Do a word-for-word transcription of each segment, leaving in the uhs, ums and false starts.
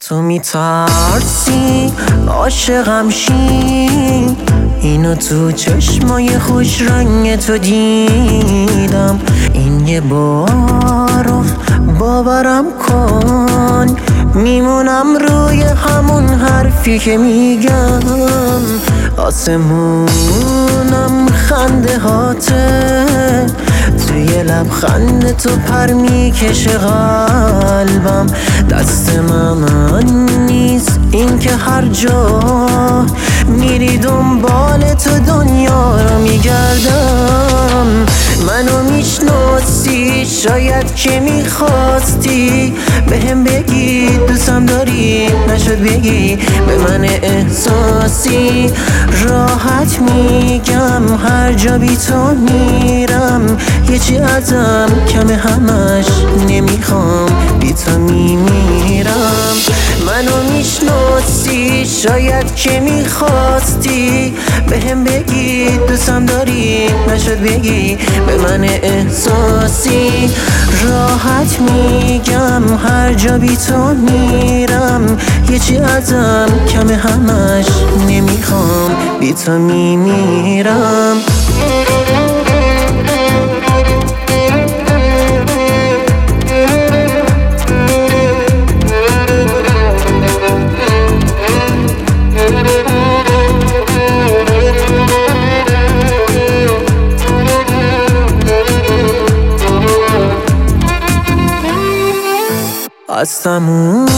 تو میترسی عاشقم شی، اینو تو چشمای خوش رنگ تو دیدم. این یه بارو باورم کن، میمونم روی همون حرفی که میگم. آسمونم خنده هاته، توی لبخند تو پر میکشه قلبم. دست من نیست این که هر جا میری دنبال تو دنیا رو میگردم. منو میشناسی شاید که میخواستی بهم بگی دوستم داری، نشد بگی به من احساسی. راحت میگم هر جا بی تو میرم، یه چی ازم کمه همش نمیخوام، بی تو میمیرم. منو میشناسی شاید که میخواستی بهم بگی دوستم داری، نشد بگی به من احساسی. راحت میگم هر جا بی تو میرم، یه چی ازم کمه همش نمیخوام، بی تو میمیرم. از تموم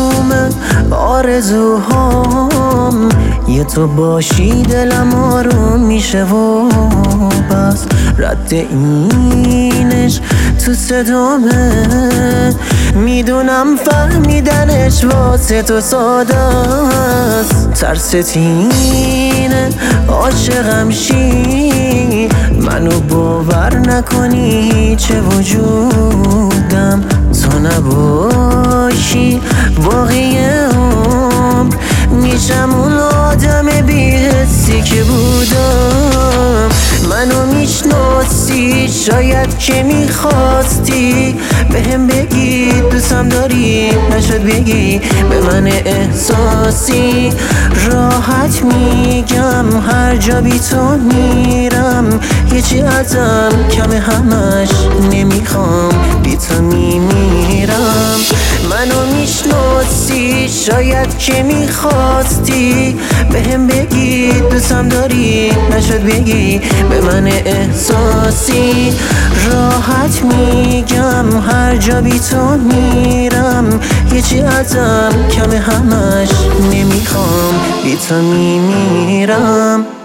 آرزوهام یه تو باشی دلم آروم میشه و بس. رد اینش تو صدامه، میدونم فهمیدنش واسه تو ساده است. ترستینه عاشقم شی، منو باور نکنی چه وجودم. تو نباشی باقی عمر میشم اون آدم بی حسی که بودم. منو میشناسی شاید که میخواستی بهم بگی دوستم داری، نشد بگی به من احساسی. راحت میگم هر جا بی تو میرم، یه چی ازم کمه همش نمیخوام، بی تو میمیرم. منو میشناسی شاید که میخواستی بهم بگی دوستم داری، نشد بگی به من احساسی. راحت میگم هر جا بی تو میرم، یه چی ازم کمه همش نمیخوام، بی تو میمیرم.